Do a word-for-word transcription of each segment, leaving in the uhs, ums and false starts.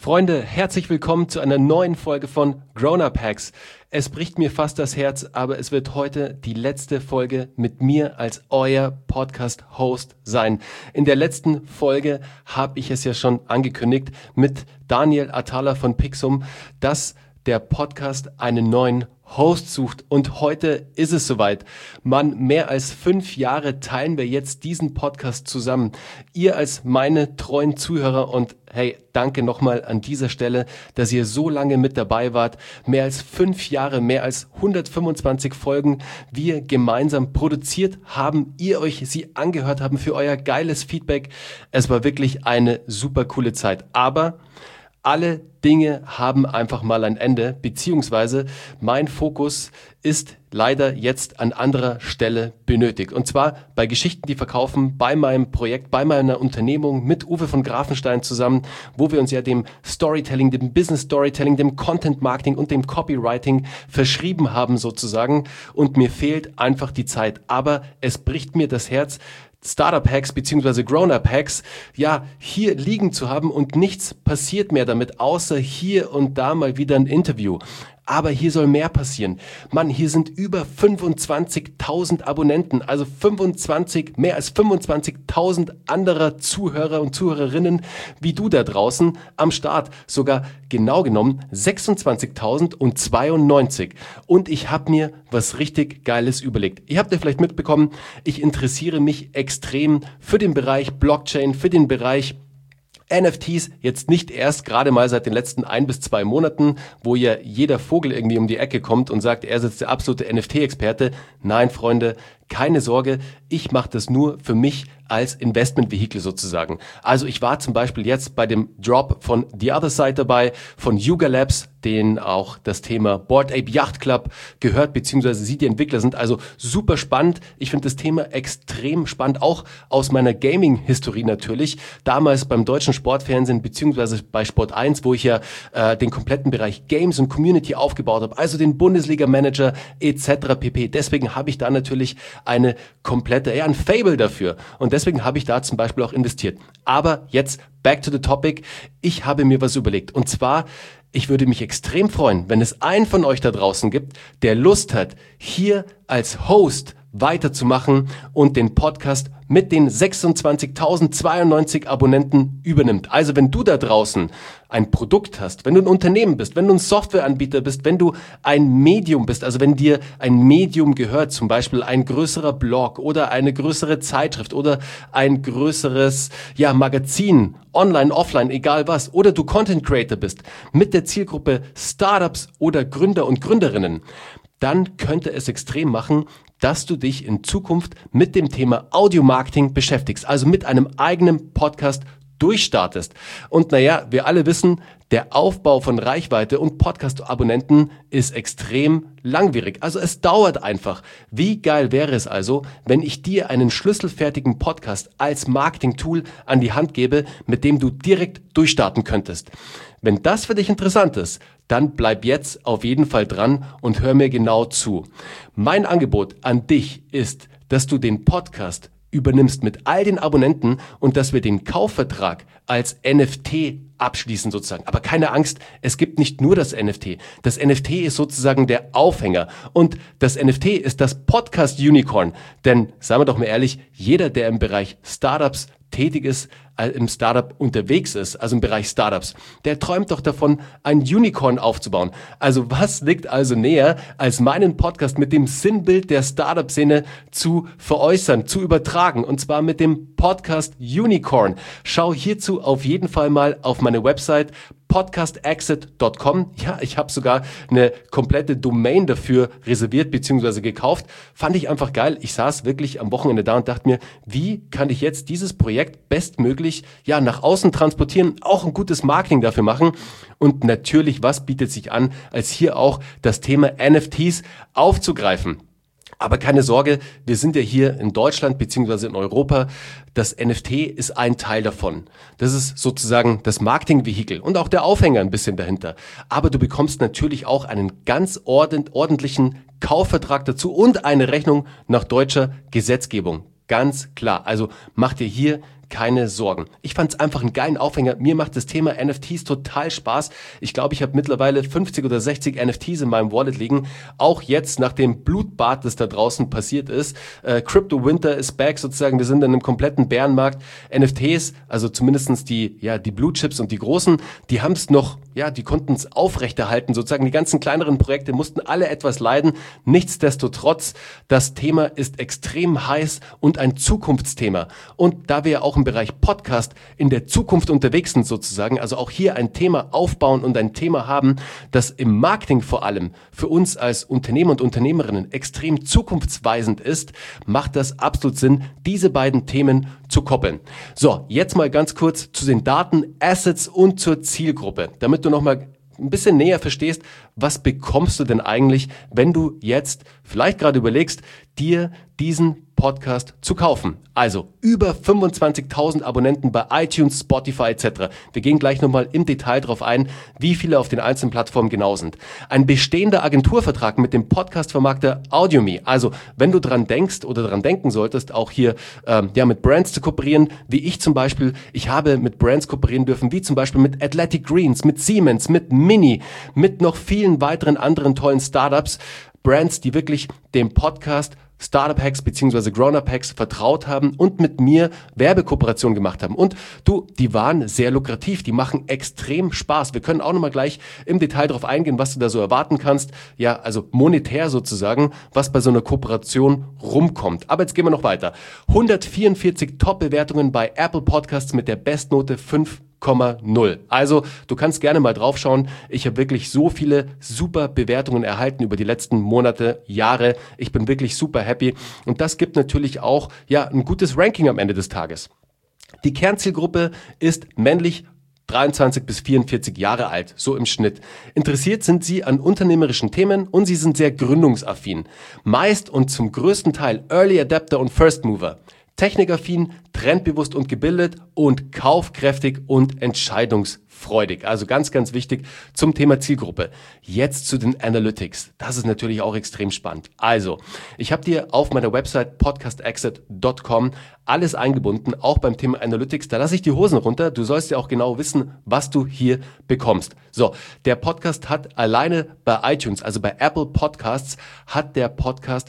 Freunde, herzlich willkommen zu einer neuen Folge von Grown Up Hacks. Es bricht mir fast das Herz, aber es wird heute die letzte Folge mit mir als euer Podcast-Host sein. In der letzten Folge habe ich es ja schon angekündigt mit Daniel Atala von Pixum, dass der Podcast einen neuen Host sucht, und heute ist es soweit. Mann, mehr als fünf Jahre teilen wir jetzt diesen Podcast zusammen. Ihr als meine treuen Zuhörer, und hey, danke nochmal an dieser Stelle, dass ihr so lange mit dabei wart. Mehr als fünf Jahre, mehr als hundertfünfundzwanzig Folgen wir gemeinsam produziert haben, ihr euch sie angehört haben, für euer geiles Feedback. Es war wirklich eine super coole Zeit, aber alle Dinge haben einfach mal ein Ende, beziehungsweise mein Fokus ist leider jetzt an anderer Stelle benötigt. Und zwar bei Geschichten, die verkaufen, bei meinem Projekt, bei meiner Unternehmung mit Uwe von Grafenstein zusammen, wo wir uns ja dem Storytelling, dem Business Storytelling, dem Content Marketing und dem Copywriting verschrieben haben sozusagen. Und mir fehlt einfach die Zeit. Aber es bricht mir das Herz, Startup-Hacks bzw. Grown-Up-Hacks, ja, hier liegen zu haben, und nichts passiert mehr damit, außer hier und da mal wieder ein Interview. Aber hier soll mehr passieren. Mann, hier sind über fünfundzwanzigtausend Abonnenten, also fünfundzwanzig, mehr als fünfundzwanzigtausend anderer Zuhörer und Zuhörerinnen wie du da draußen am Start. Sogar genau genommen sechsundzwanzigtausendzweiundneunzig. Und ich habe mir was richtig Geiles überlegt. Ihr habt ja vielleicht mitbekommen, ich interessiere mich extrem für den Bereich Blockchain, für den Bereich N F Ts, jetzt nicht erst gerade mal seit den letzten ein bis zwei Monaten, wo ja jeder Vogel irgendwie um die Ecke kommt und sagt, er ist jetzt der absolute N F T-Experte. Nein, Freunde, keine Sorge, ich mache das nur für mich als Investmentvehikel sozusagen. Also ich war zum Beispiel jetzt bei dem Drop von The Other Side dabei, von Yuga Labs, den auch das Thema Bored Ape Yacht Club gehört, beziehungsweise sie die Entwickler sind. Also super spannend. Ich finde das Thema extrem spannend, auch aus meiner Gaming-Historie natürlich. Damals beim deutschen Sportfernsehen, beziehungsweise bei Sport eins, wo ich ja äh, den kompletten Bereich Games und Community aufgebaut habe, also den Bundesliga-Manager et cetera pp. Deswegen habe ich da natürlich eine komplette, eher ein Fable dafür. Und deswegen habe ich da zum Beispiel auch investiert. Aber jetzt back to the topic. Ich habe mir was überlegt. Und zwar, ich würde mich extrem freuen, wenn es einen von euch da draußen gibt, der Lust hat, hier als Host weiterzumachen und den Podcast mit den sechsundzwanzigtausendzweiundneunzig Abonnenten übernimmt. Also wenn du da draußen ein Produkt hast, wenn du ein Unternehmen bist, wenn du ein Softwareanbieter bist, wenn du ein Medium bist, also wenn dir ein Medium gehört, zum Beispiel ein größerer Blog oder eine größere Zeitschrift oder ein größeres ja, Magazin, online, offline, egal was, oder du Content Creator bist mit der Zielgruppe Startups oder Gründer und Gründerinnen, dann könnte es extrem machen, dass du dich in Zukunft mit dem Thema Audio-Marketing beschäftigst, also mit einem eigenen Podcast durchstartest. Und naja, wir alle wissen, der Aufbau von Reichweite und Podcast-Abonnenten ist extrem langwierig. Also es dauert einfach. Wie geil wäre es also, wenn ich dir einen schlüsselfertigen Podcast als Marketing-Tool an die Hand gebe, mit dem du direkt durchstarten könntest. Wenn das für dich interessant ist, dann bleib jetzt auf jeden Fall dran und hör mir genau zu. Mein Angebot an dich ist, dass du den Podcast übernimmst mit all den Abonnenten und dass wir den Kaufvertrag als N F T abschließen sozusagen. Aber keine Angst, es gibt nicht nur das N F T. Das N F T ist sozusagen der Aufhänger. Und das N F T ist das Podcast-Unicorn. Denn, sagen wir doch mal ehrlich, jeder, der im Bereich Startups tätig ist, im Startup unterwegs ist, also im Bereich Startups, der träumt doch davon, ein Unicorn aufzubauen. Also was liegt also näher, als meinen Podcast mit dem Sinnbild der Startup-Szene zu veräußern, zu übertragen, und zwar mit dem Podcast Unicorn. Schau hierzu auf jeden Fall mal auf meine Website podcast exit punkt com. Ja, ich habe sogar eine komplette Domain dafür reserviert bzw. gekauft. Fand ich einfach geil. Ich saß wirklich am Wochenende da und dachte mir, wie kann ich jetzt dieses Projekt bestmöglich ja nach außen transportieren, auch ein gutes Marketing dafür machen. Und natürlich, was bietet sich an, als hier auch das Thema N F Ts aufzugreifen. Aber keine Sorge, wir sind ja hier in Deutschland beziehungsweise in Europa. Das N F T ist ein Teil davon. Das ist sozusagen das Marketingvehikel und auch der Aufhänger ein bisschen dahinter. Aber du bekommst natürlich auch einen ganz ordent, ordentlichen Kaufvertrag dazu und eine Rechnung nach deutscher Gesetzgebung. Ganz klar. Also mach dir hier keine Sorgen. Ich fand es einfach einen geilen Aufhänger. Mir macht das Thema N F Ts total Spaß. Ich glaube, ich habe mittlerweile fünfzig oder sechzig N F Ts in meinem Wallet liegen. Auch jetzt nach dem Blutbad, das da draußen passiert ist. Äh, Crypto Winter is back sozusagen. Wir sind in einem kompletten Bärenmarkt. N F Ts, also zumindestens die, ja, die Blue Chips und die großen, die haben es noch, ja, die konnten es aufrechterhalten. Sozusagen die ganzen kleineren Projekte mussten alle etwas leiden. Nichtsdestotrotz, das Thema ist extrem heiß und ein Zukunftsthema. Und da wir ja auch im Bereich Podcast in der Zukunft unterwegs sind sozusagen, also auch hier ein Thema aufbauen und ein Thema haben, das im Marketing vor allem für uns als Unternehmer und Unternehmerinnen extrem zukunftsweisend ist, macht das absolut Sinn, diese beiden Themen zu koppeln. So, jetzt mal ganz kurz zu den Daten, Assets und zur Zielgruppe, damit du nochmal ein bisschen näher verstehst, was bekommst du denn eigentlich, wenn du jetzt vielleicht gerade überlegst, dir diesen Podcast zu kaufen. Also über fünfundzwanzigtausend Abonnenten bei iTunes, Spotify et cetera. Wir gehen gleich nochmal im Detail drauf ein, wie viele auf den einzelnen Plattformen genau sind. Ein bestehender Agenturvertrag mit dem Podcast-Vermarkter AudioMe. Also wenn du dran denkst oder dran denken solltest, auch hier ähm, ja mit Brands zu kooperieren, wie ich zum Beispiel, ich habe mit Brands kooperieren dürfen, wie zum Beispiel mit Athletic Greens, mit Siemens, mit Mini, mit noch vielen weiteren anderen tollen Startups. Brands, die wirklich dem Podcast Startup Hacks bzw. Grown-Up Hacks vertraut haben und mit mir Werbekooperationen gemacht haben. Und du, die waren sehr lukrativ, die machen extrem Spaß. Wir können auch nochmal gleich im Detail darauf eingehen, was du da so erwarten kannst. Ja, also monetär sozusagen, was bei so einer Kooperation rumkommt. Aber jetzt gehen wir noch weiter. hundertvierundvierzig Top-Bewertungen bei Apple Podcasts mit der Bestnote fünf Komma null. Also du kannst gerne mal draufschauen. Ich habe wirklich so viele super Bewertungen erhalten über die letzten Monate, Jahre. Ich bin wirklich super happy und das gibt natürlich auch ja ein gutes Ranking am Ende des Tages. Die Kernzielgruppe ist männlich, dreiundzwanzig bis vierundvierzig Jahre alt, so im Schnitt. Interessiert sind sie an unternehmerischen Themen und sie sind sehr gründungsaffin. Meist und zum größten Teil Early Adapter und First Mover. Technikaffin, trendbewusst und gebildet und kaufkräftig und entscheidungsfreudig. Also ganz, ganz wichtig zum Thema Zielgruppe. Jetzt zu den Analytics. Das ist natürlich auch extrem spannend. Also, ich habe dir auf meiner Website podcast exit punkt com alles eingebunden, auch beim Thema Analytics. Da lasse ich die Hosen runter. Du sollst ja auch genau wissen, was du hier bekommst. So, der Podcast hat alleine bei iTunes, also bei Apple Podcasts, hat der Podcast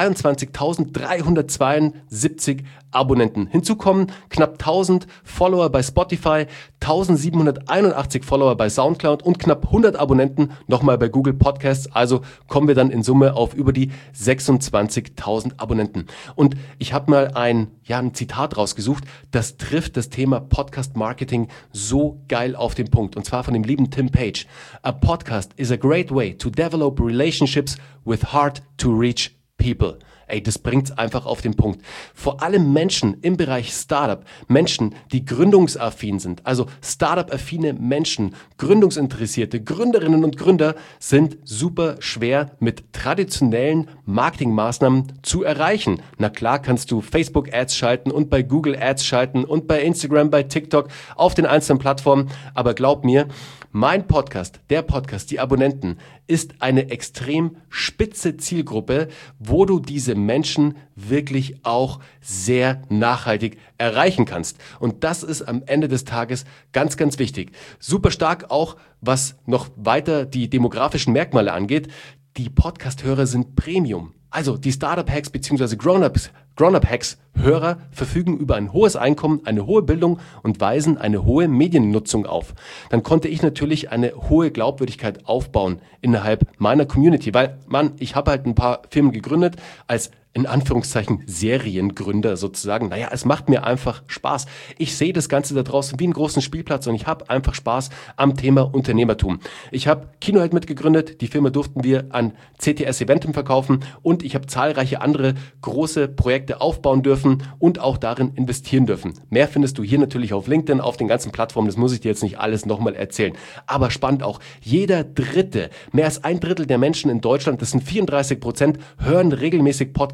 dreiundzwanzigtausenddreihundertzweiundsiebzig Abonnenten. Hinzu kommen knapp tausend Follower bei Spotify, tausendsiebenhunderteinundachtzig Follower bei Soundcloud und knapp hundert Abonnenten nochmal bei Google Podcasts. Also kommen wir dann in Summe auf über die sechsundzwanzigtausend Abonnenten. Und ich habe mal ein, ja, ein Zitat rausgesucht, das trifft das Thema Podcast Marketing so geil auf den Punkt. Und zwar von dem lieben Tim Page. A podcast is a great way to develop relationships with hard to reach people. Ey, das bringt's einfach auf den Punkt. Vor allem Menschen im Bereich Startup, Menschen, die gründungsaffin sind, also Startup-affine Menschen, Gründungsinteressierte, Gründerinnen und Gründer sind super schwer mit traditionellen Marketingmaßnahmen zu erreichen. Na klar kannst du Facebook-Ads schalten und bei Google-Ads schalten und bei Instagram, bei TikTok, auf den einzelnen Plattformen, aber glaub mir, mein Podcast, der Podcast, die Abonnenten, ist eine extrem spitze Zielgruppe, wo du diese Menschen wirklich auch sehr nachhaltig erreichen kannst. Und das ist am Ende des Tages ganz, ganz wichtig. Super stark auch, was noch weiter die demografischen Merkmale angeht. Die Podcast-Hörer sind Premium. Also die Startup-Hacks bzw. Grown-Ups, Grown-Up-Hacks-Hörer verfügen über ein hohes Einkommen, eine hohe Bildung und weisen eine hohe Mediennutzung auf. Dann konnte ich natürlich eine hohe Glaubwürdigkeit aufbauen innerhalb meiner Community, weil, Mann, ich habe halt ein paar Firmen gegründet als in Anführungszeichen Seriengründer sozusagen. Naja, es macht mir einfach Spaß. Ich sehe das Ganze da draußen wie einen großen Spielplatz und ich habe einfach Spaß am Thema Unternehmertum. Ich habe Kinoheld mitgegründet, die Firma durften wir an C T S Eventim verkaufen und ich habe zahlreiche andere große Projekte aufbauen dürfen und auch darin investieren dürfen. Mehr findest du hier natürlich auf LinkedIn, auf den ganzen Plattformen, das muss ich dir jetzt nicht alles nochmal erzählen. Aber spannend auch, jeder Dritte, mehr als ein Drittel der Menschen in Deutschland, das sind vierunddreißig Prozent, hören regelmäßig Podcasts.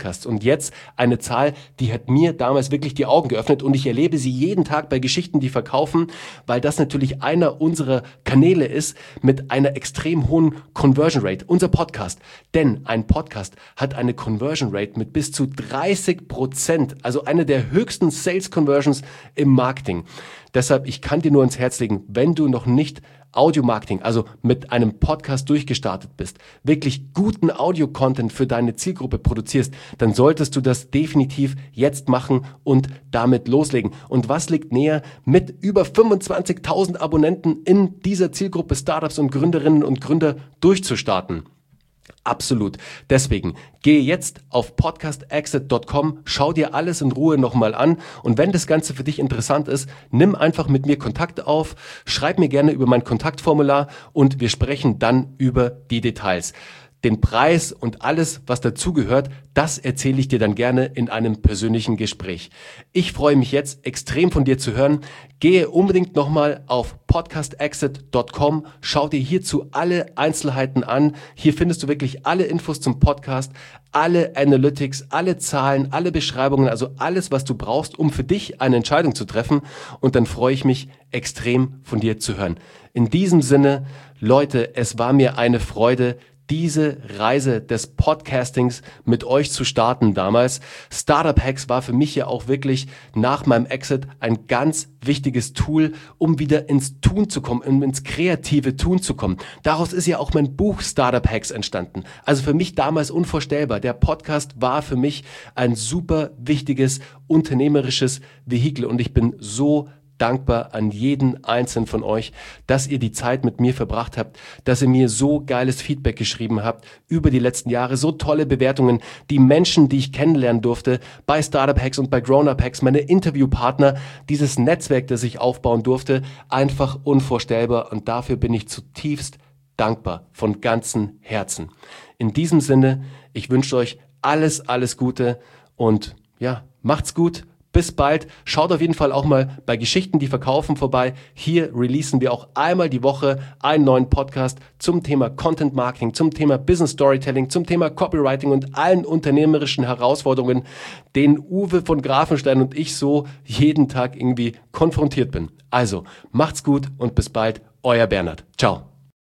Podcasts. Und jetzt eine Zahl, die hat mir damals wirklich die Augen geöffnet und ich erlebe sie jeden Tag bei Geschichten, die verkaufen, weil das natürlich einer unserer Kanäle ist mit einer extrem hohen Conversion Rate. Unser Podcast. Denn ein Podcast hat eine Conversion Rate mit bis zu dreißig Prozent, also eine der höchsten Sales Conversions im Marketing. Deshalb, ich kann dir nur ans Herz legen, wenn du noch nicht Audio-Marketing, also mit einem Podcast durchgestartet bist, wirklich guten Audio-Content für deine Zielgruppe produzierst, dann solltest du das definitiv jetzt machen und damit loslegen. Und was liegt näher, mit über fünfundzwanzigtausend Abonnenten in dieser Zielgruppe Startups und Gründerinnen und Gründer durchzustarten? Absolut. Deswegen gehe jetzt auf podcast exit dot com, schau dir alles in Ruhe nochmal an und wenn das Ganze für dich interessant ist, nimm einfach mit mir Kontakt auf, schreib mir gerne über mein Kontaktformular und wir sprechen dann über die Details. Den Preis und alles, was dazugehört, das erzähle ich dir dann gerne in einem persönlichen Gespräch. Ich freue mich jetzt extrem von dir zu hören. Gehe unbedingt nochmal auf podcast exit dot com, schau dir hierzu alle Einzelheiten an. Hier findest du wirklich alle Infos zum Podcast, alle Analytics, alle Zahlen, alle Beschreibungen, also alles, was du brauchst, um für dich eine Entscheidung zu treffen. Und dann freue ich mich extrem von dir zu hören. In diesem Sinne, Leute, es war mir eine Freude, diese Reise des Podcastings mit euch zu starten damals. Startup Hacks war für mich ja auch wirklich nach meinem Exit ein ganz wichtiges Tool, um wieder ins Tun zu kommen, um ins kreative Tun zu kommen. Daraus ist ja auch mein Buch Startup Hacks entstanden. Also für mich damals unvorstellbar. Der Podcast war für mich ein super wichtiges unternehmerisches Vehikel und ich bin so dankbar an jeden einzelnen von euch, dass ihr die Zeit mit mir verbracht habt, dass ihr mir so geiles Feedback geschrieben habt über die letzten Jahre, so tolle Bewertungen, die Menschen, die ich kennenlernen durfte bei Startup Hacks und bei Grown Up Hacks, meine Interviewpartner, dieses Netzwerk, das ich aufbauen durfte, einfach unvorstellbar und dafür bin ich zutiefst dankbar von ganzem Herzen. In diesem Sinne, ich wünsche euch alles, alles Gute und ja, macht's gut. Bis bald. Schaut auf jeden Fall auch mal bei Geschichten, die verkaufen vorbei. Hier releasen wir auch einmal die Woche einen neuen Podcast zum Thema Content Marketing, zum Thema Business Storytelling, zum Thema Copywriting und allen unternehmerischen Herausforderungen, denen Uwe von Grafenstein und ich so jeden Tag irgendwie konfrontiert bin. Also, macht's gut und bis bald. Euer Bernhard. Ciao.